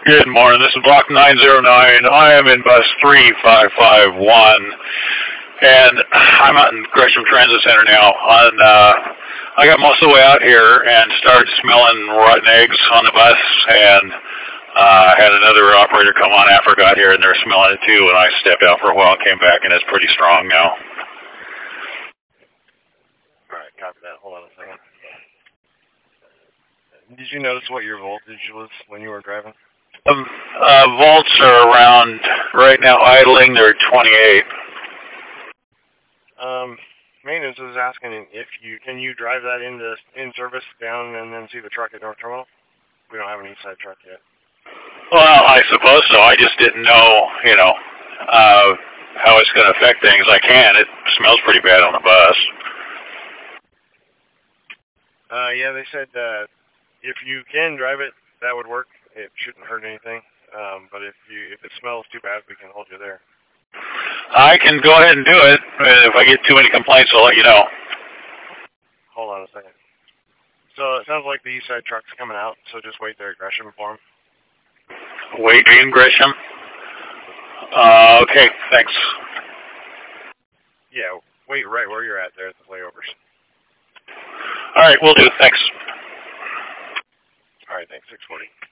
Good morning. This is Block 909. I am in bus 3551, and I'm out in Gresham Transit Center now. I got most of the way out here and started smelling rotten eggs on the bus, and had another operator come on after I got here, and they're smelling it too. And I stepped out for a while and came back, and it's pretty strong now. All right, copy that. Hold on a second. Did you notice what your voltage was when you were driving? Volts are around, right now idling, they're 28. Maintenance is asking if can you drive that in service down and then see the truck at North Terminal? We don't have an east side truck yet. Well, I suppose so. I just didn't know, how it's going to affect things. I can. It smells pretty bad on the bus. Yeah, they said if you can drive it, that would work. It shouldn't hurt anything. But if it smells too bad, we can hold you there. I can go ahead and do it. If I get too many complaints, I'll let you know. Hold on a second. So it sounds like the east side truck's coming out, so just wait there at Gresham for him. Wait in Gresham? Okay, thanks. Yeah, wait right where you're at there at the layovers. All right, will do. Thanks. All right, thanks. 640.